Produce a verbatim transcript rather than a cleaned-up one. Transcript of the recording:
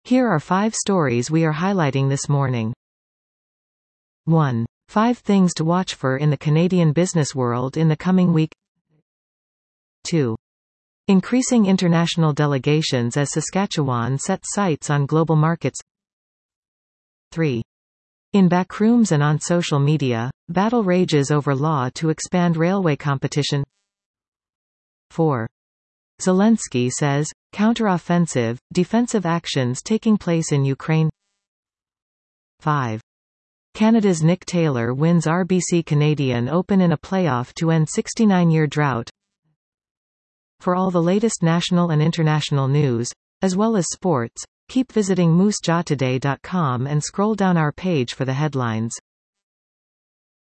Here are five stories we are highlighting this morning. one. Five things to watch for in the Canadian business world in the coming week. two. Increasing international delegations as Saskatchewan sets sights on global markets. three. In backrooms and on social media, battle rages over law to expand railway competition. four. Zelensky says, counter-offensive, defensive actions taking place in Ukraine. five. Canada's Nick Taylor wins R B C Canadian Open in a playoff to end sixty-nine-year drought. For all the latest national and international news, as well as sports, keep visiting moose jaw today dot com and scroll down our page for the headlines.